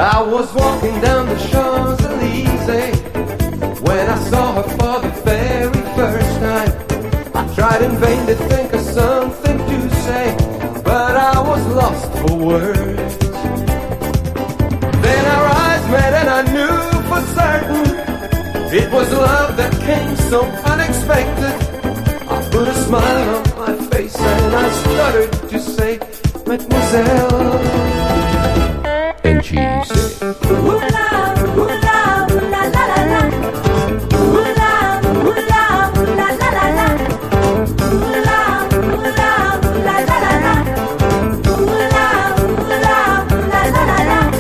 I was walking down the Champs-Élysées when I saw her for the very first time. I tried in vain to think of something to say, but I was lost for words. Then our eyes met and I knew for certain it was love that came so unexpected. I put a smile on my face and I stuttered to say, Mademoiselle. And she said, ooh la, ooh la, ooh la la la la. Ooh la, ooh la, ooh la la la la. Ooh la, ooh la, ooh la la la la. Ooh la, ooh la, ooh la la la la.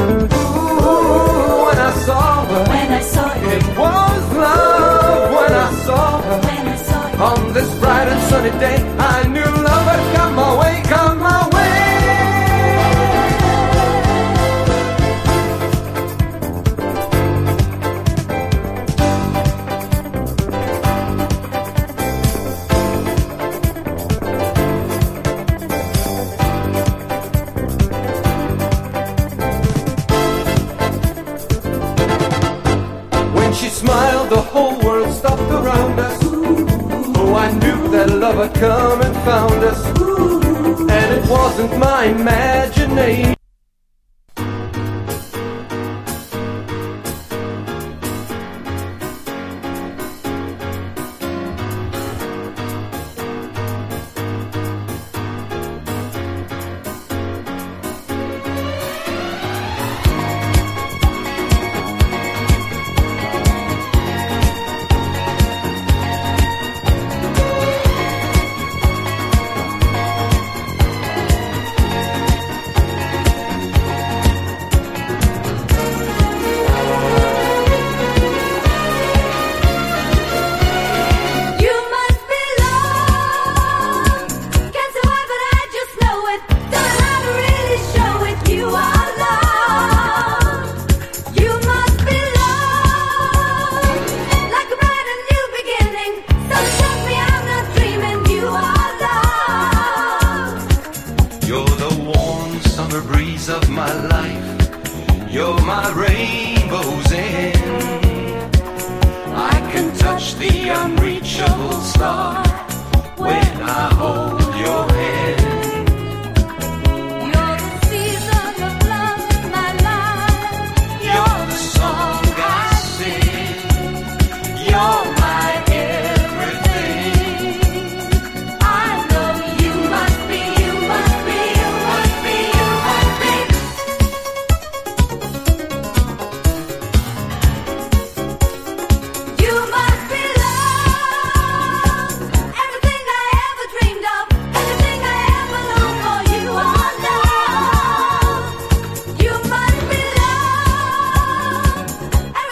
Ooh, when I saw her, it was love. When I saw her, on this bright and sunny day, I knew love had come my way, come my way. She smiled, the whole world stopped around us. Oh, I knew that love had come and found us. And it wasn't my imagination. Of my life, you're my rainbow's end. I can touch the unreachable star.